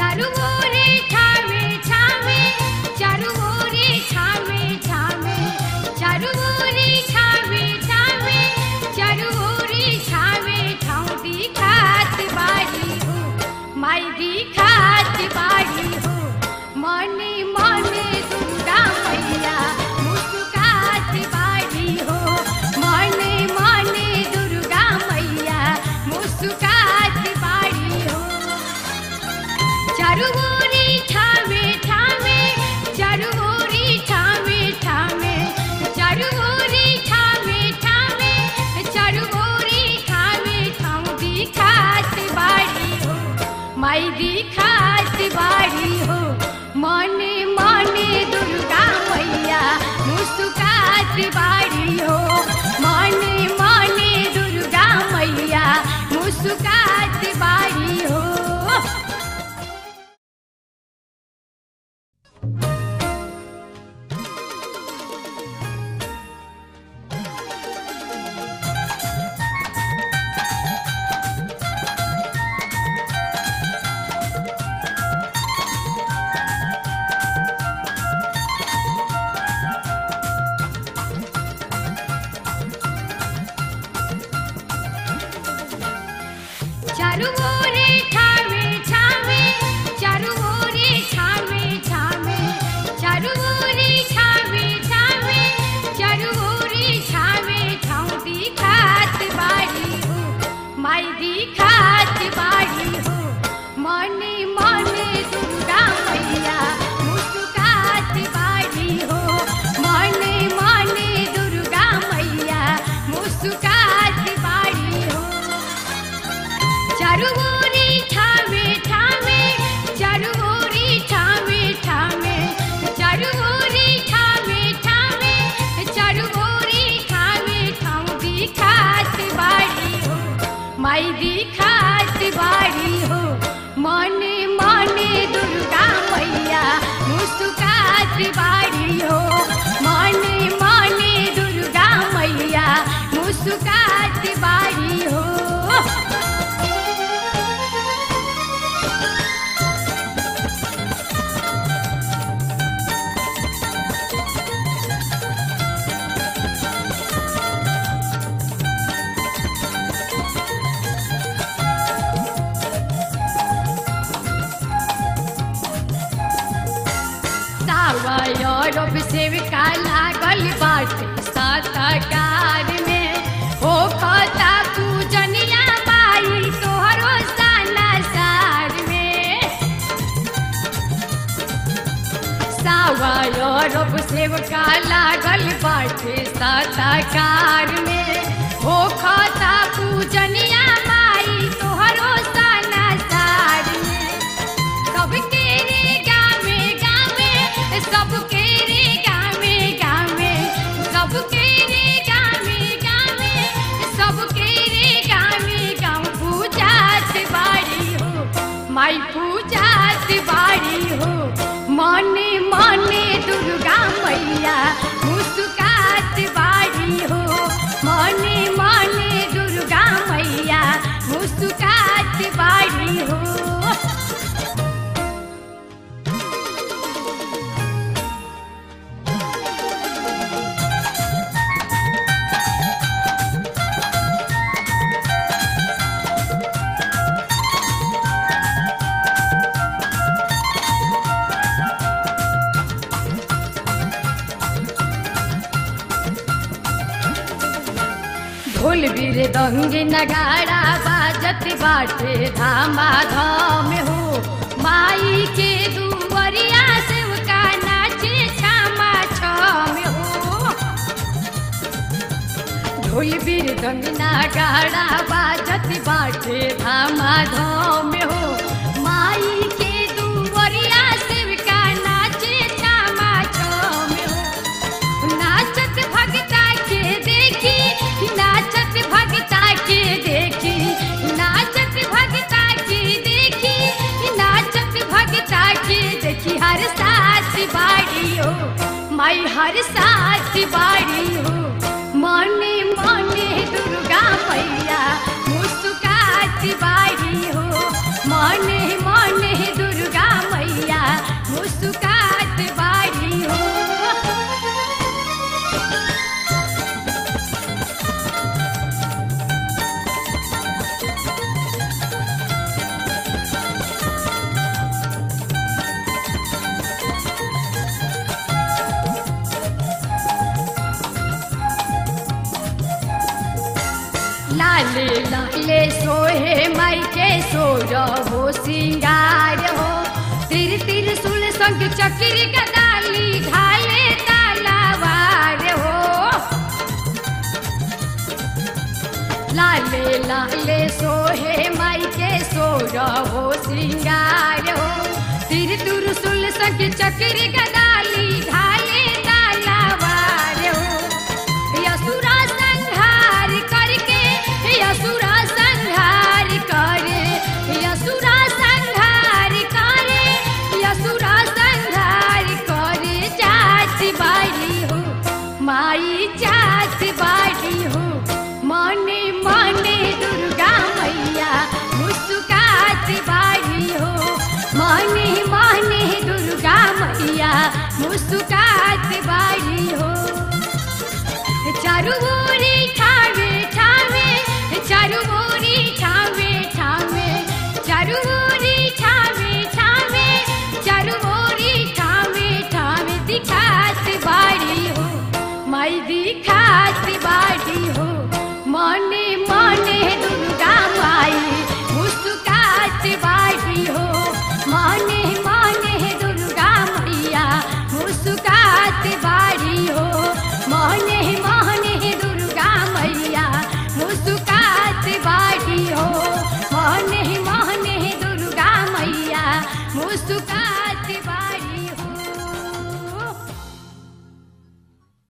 चारू ओरे छावे छावे चारू ओरे छावे छावे चारू ओरे छावे छावे चारू ओरे छावे ठाव दिखात बाड़ी हो माई दिखात बाड़ी हो मने मने दुर्गा मैया मुस्कुरात बाड़ी हो मने मने दुर्गा मैया मुस्कुरात बाड़ी हो चारू ओरे छावे छावे चारू ओरे छावे छावे चारू ओरे छावे छावे चारू ओरे छावे ठाव दिखात बाड़ी हो माई दिखात बाड़ी हो मने मने दुर्गा मैया मुस्कुरात बाड़ी हो मने मने दुर्गा मैया मुस्कुरात बाड़ी हो। चारू ओरे छावे छावे चारू ओरे छावे छावे चारू ओरे छावे छावे चारू ओरे छावे ठाव दिखात बाड़ी हो माई दिखात बाड़ी हो मने मने दुर्गा मैया मुस्कुरात बाड़ी हो मने मने दुर्गा मैया मुस्कुरात बाड़ी हो चारू ओरे छावे छावे चारू ओरे छावे छावे चारू ओरे छावे छावे चारू ओरे छावे ठाव दिखात बाड़ी हो माई दिखात बाड़ी हो मने मने दुर्गा मैया मुस्कुरात बाड़ी हो मने मने दुर्गा मैया मुस्कुरात बाड़ी हो। सावयरब सेवका लागल बाटे सातकार में हो खता पूजनिया बाई तोहरो साना सार में सावयरब सेवका लागल बाटे सातकार में हो खता पूजनिया बाई तोहरो साना सार में सबके रे गावे गावे सबके रे गावे गावे सबके रे गावे गावे सबके रे गावे गाँव पूजात बाड़ी हो माई पूजात बाड़ी हो मने मने दुर्गा मैया मुस्कुरात बाड़ी हो मने मने दुर्गा मैया मुस्कुरात बाड़ी हो। ढोल बिरदंग नगाड़ा बाजत बाटे धामाधम हो माई के दुवरिया सेवका नाचे छामा छम हो ढोल बिरदंग नगाड़ा बाजत बाटे धामाधम हो माई के दुवरिया सेवका नाचे छामा छम हो नाचत भगता के देखी नाचत भगता के देखी नाचत भगता के देखी नाचत भगता के देखी हर साथ बाड़ी हो माई हर साथ बाड़ी हो मने मने दुर्गा मैया मुस्कुरात बाड़ी हो मने मने दुर्गा लाले लाले सोहे माई के सोर हो सिंगार हो तिर तिर सुल संग चक्री गदाली ढाले तालावार हो लाले लाले सोहे माई के सोर हो सिंगार हो तिर तिर सुल संग चक्री गदाली ढाले तालावार हो यसुरा संहार करके यसुरा संहार करे यसुरा संहार करे यसुरा संहार करे जाति बाड़ी हो माई जाति बाड़ी हो मने मने दुर्गा मैया मुस्कुरात बाड़ी हो मने मने दुर्गा मैया मुस्कुरात बाड़ी हो चारू ओरी ठावे ठावे चारू ओरी ठावे ठावे चारू ओरी ठावे ठावे चारू ओरी ठावे ठावे दिखात बाड़ी हो माई दिखात बाड़ी हो मने मने दुर्गा माई मुस्कुरात बाड़ी हो मने मने दुर्गा मैया मुस्कुरात बाड़ी हो मने मने दुर्गा मैया मुस्कुरात बाड़ी हो मने मने दुर्गा मैया मुस्कुरात